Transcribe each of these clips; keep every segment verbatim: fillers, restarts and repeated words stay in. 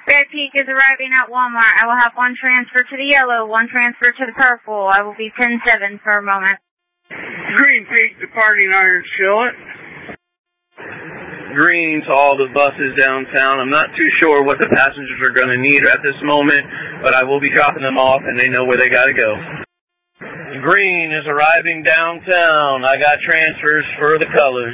Red Peak is arriving at Walmart. I will have one transfer to the yellow, one transfer to the purple. I will be ten seven for a moment. Green Peak departing Iron Skillet. Green to all the buses downtown. I'm not too sure what the passengers are going to need at this moment, but I will be dropping them off and they know where they got to go. Green is arriving downtown. I got transfers for the colors.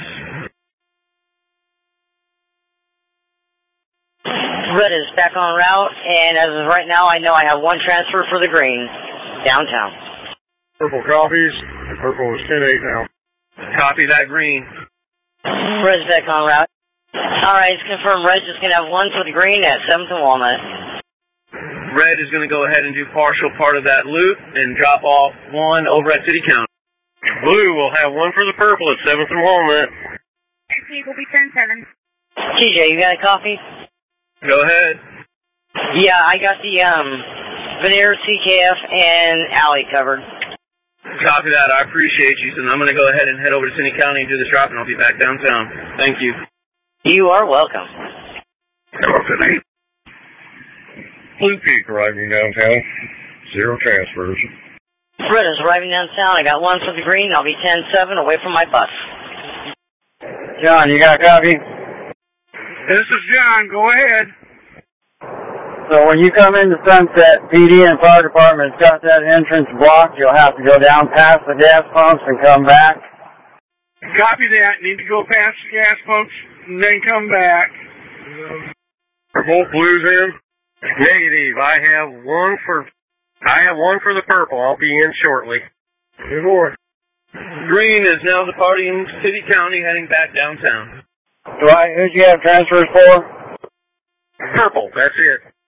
Red is back on route, and as of right now, I know I have one transfer for the green downtown. Purple copies. Purple is ten eight now. Copy that, Green. Red's back on route. Alright, it's confirmed Red's just going to have one for the green at seventh and Walnut. Red is going to go ahead and do partial part of that loop and drop off one over at City County. Blue will have one for the purple at seventh and Walnut. Red Peak will be ten seven. T J, you got a copy? Go ahead. Yeah, I got the um, Veneer, C K F, and Alley covered. Copy that. I appreciate you. So I'm going to go ahead and head over to City County and do this drop, and I'll be back downtown. Thank you. You are welcome. Blue Peak arriving downtown. Zero transfers. Red is arriving downtown. I got one for the green. I'll be ten seven away from my bus. John, you got a copy? This is John. Go ahead. So when you come into Sunset, P D and Fire Department's got that entrance blocked. You'll have to go down past the gas pumps and come back. Copy that. Need to go past the gas pumps and then come back. Are both blues in? Negative. I have one for I have one for the purple. I'll be in shortly. Good boy. Green is now departing City County, heading back downtown. Do I, who'd you have transfers for? Purple. That's it.